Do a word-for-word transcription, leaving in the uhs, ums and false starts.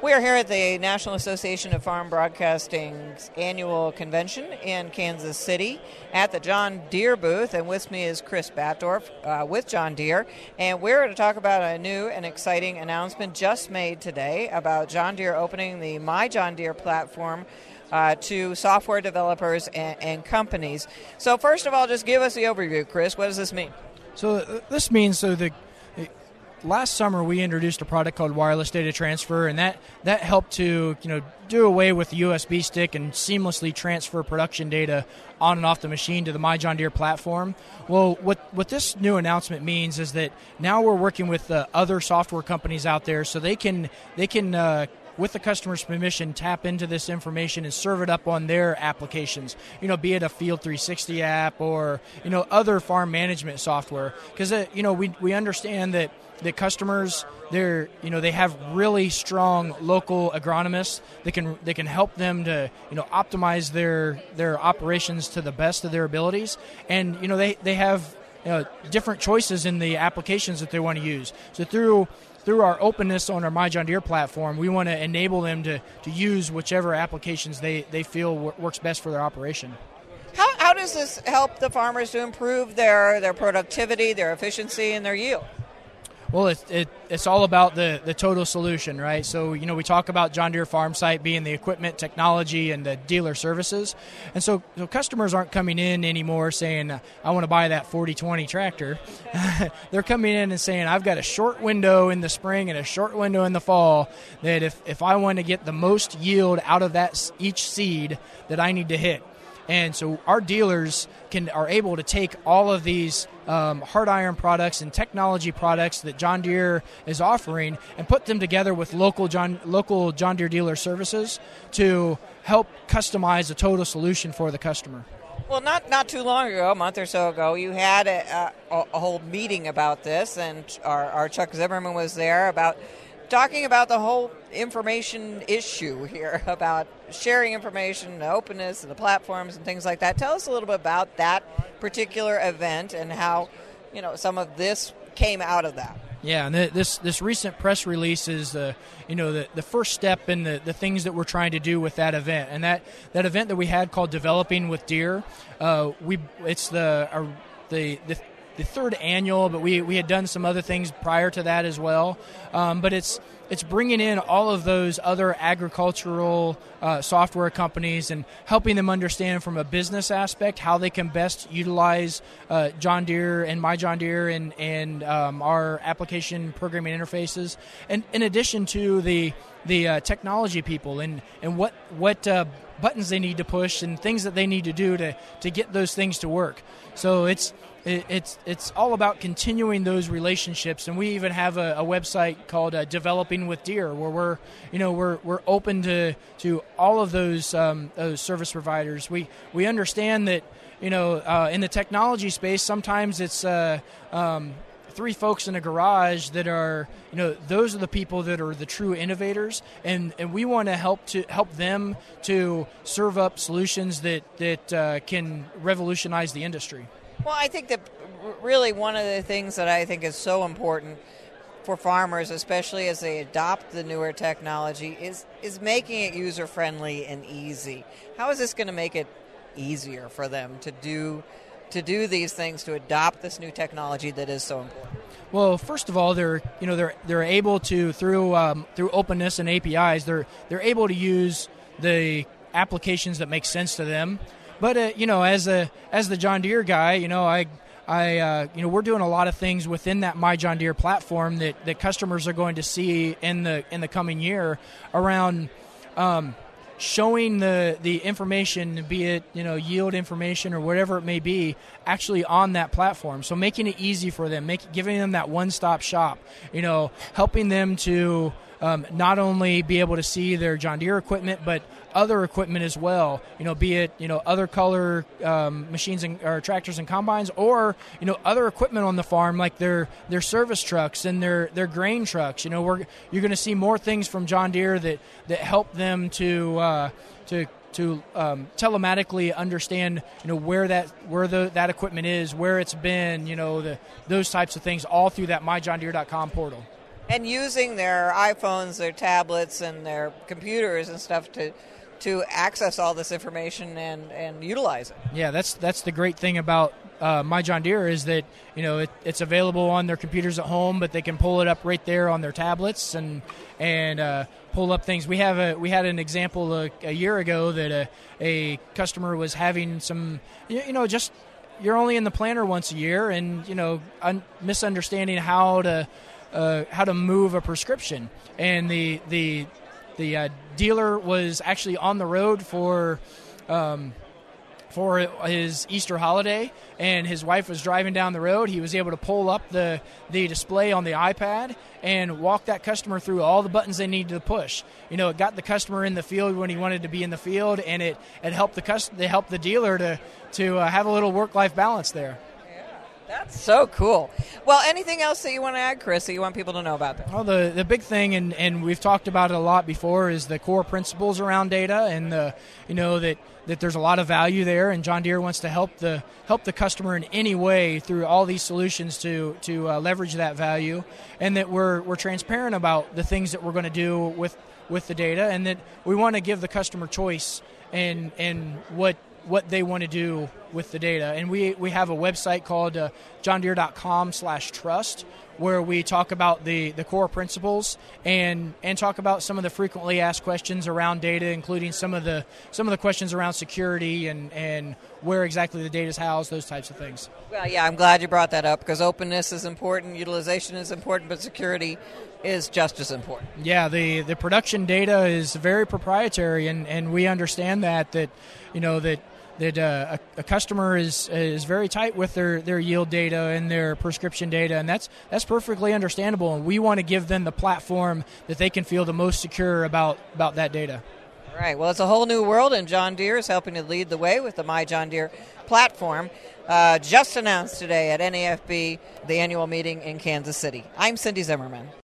We are here at the National Association of Farm Broadcasting's annual convention in Kansas City at the John Deere booth, and with me is Chris Batdorf uh, with John Deere, and we're going to talk about a new and exciting announcement just made today about John Deere opening the My John Deere platform uh, to software developers and, and companies. So first of all, just give us the overview, Chris. What does this mean? So uh, this means so the last summer we introduced a product called wireless data transfer, and that, that helped to you know do away with the U S B stick and seamlessly transfer production data on and off the machine to the My John Deere platform. Well, what what this new announcement means is that now we're working with uh, other software companies out there, so they can they can. Uh, with the customer's permission, tap into this information and serve it up on their applications, you know, be it a Field three sixty app or, you know, other farm management software. Because, uh, you know, we we understand that the customers, they're, you know, they have really strong local agronomists that can they can help them to, you know, optimize their their operations to the best of their abilities. And, you know, they, they have, you know, different choices in the applications that they want to use. So through Through our openness on our My John Deere platform, we want to enable them to, to use whichever applications they, they feel w- works best for their operation. How, how does this help the farmers to improve their, their productivity, their efficiency, and their yield? Well, it, it, it's all about the, the total solution, right? So, you know, we talk about John Deere Farm Site being the equipment, technology, and the dealer services. And so, so customers aren't coming in anymore saying, I want to buy that forty twenty tractor. They're coming in and saying, I've got a short window in the spring and a short window in the fall that if, if I want to get the most yield out of that each seed that I need to hit. And so our dealers can are able to take all of these um, hard iron products and technology products that John Deere is offering and put them together with local John local John Deere dealer services to help customize a total solution for the customer. Well, not not too long ago, a month or so ago, you had a, a, a whole meeting about this, and our, our Chuck Zimmerman was there about talking about the whole information issue here, about sharing information, the openness, and the platforms and things like that. Tell us a little bit about that particular event and how, you know, some of this came out of that. Yeah, and this this recent press release is uh, you know the, the first step in the, the things that we're trying to do with that event. And that, that event that we had called Developing with Deere, uh, we it's the uh, the the the third annual, but we, we had done some other things prior to that as well. Um, but it's it's bringing in all of those other agricultural uh, software companies and helping them understand from a business aspect how they can best utilize uh, John Deere and My John Deere and, and um, our application programming interfaces. And in addition to the the uh, technology people and, and what, what uh, buttons they need to push and things that they need to do to, to get those things to work. So it's It's it's all about continuing those relationships, and we even have a, a website called uh, Developing with Deere, where we're you know we're we're open to, to all of those um, those service providers. We we understand that you know uh, in the technology space sometimes it's uh, um, three folks in a garage that are you know those are the people that are the true innovators, and, and we want to help to help them to serve up solutions that that uh, can revolutionize the industry. Well, I think that really one of the things that I think is so important for farmers, especially as they adopt the newer technology, is is making it user-friendly and easy. How is this going to make it easier for them to do to do these things, to adopt this new technology that is so important? Well, first of all, they're you know they're they're able to through um, through openness and A P Is, they're they're able to use the applications that make sense to them. But uh, you know, as a as the John Deere guy, you know, I I uh, you know we're doing a lot of things within that My John Deere platform that, that customers are going to see in the in the coming year around um, showing the the information, be it you know yield information or whatever it may be, actually on that platform. So making it easy for them, make giving them that one-stop shop. You know, helping them to um, not only be able to see their John Deere equipment, but other equipment as well, you know, be it, you know, other color um, machines and or tractors and combines, or, you know, other equipment on the farm like their their service trucks and their, their grain trucks. You know, we're you're going to see more things from John Deere that, that help them to uh, to to um, telematically understand, you know, where that where the that equipment is, where it's been, you know, the those types of things, all through that my john deere dot com portal. And using their iPhones, their tablets, and their computers and stuff to to access all this information and, and utilize it. Yeah, that's that's the great thing about uh, My John Deere is that you know it, it's available on their computers at home, but they can pull it up right there on their tablets and and uh, pull up things. We have a we had an example a, a year ago that a, a customer was having some you know just you're only in the planter once a year, and you know un- misunderstanding how to uh, how to move a prescription, and the the The uh, dealer was actually on the road for um, for his Easter holiday, and his wife was driving down the road. He was able to pull up the, the display on the iPad and walk that customer through all the buttons they needed to push. You know, it got the customer in the field when he wanted to be in the field, and it, it helped the cust- it helped the dealer to, to uh, have a little work-life balance there. That's so cool. Well, anything else that you want to add, Chris, that you want people to know about that? Well, the, the big thing, and, and we've talked about it a lot before, is the core principles around data, and the you know that, that there's a lot of value there, and John Deere wants to help the help the customer in any way through all these solutions to to uh, leverage that value, and that we're we're transparent about the things that we're going to do with with the data, and that we want to give the customer choice and and what. what they want to do with the data. And we, we have a website called uh, johndeere.com slash trust where we talk about the, the core principles and and talk about some of the frequently asked questions around data, including some of the some of the questions around security and, and where exactly the data is housed, those types of things. Well, yeah, I'm glad you brought that up because openness is important, utilization is important, but security is just as important. Yeah, the, the production data is very proprietary, and, and we understand that, that you know, that that uh, a, a customer is is very tight with their, their yield data and their prescription data, and that's that's perfectly understandable. And we want to give them the platform that they can feel the most secure about, about that data. All right. Well, it's a whole new world, and John Deere is helping to lead the way with the My John Deere platform, uh, just announced today at N A F B, the annual meeting in Kansas City. I'm Cindy Zimmerman.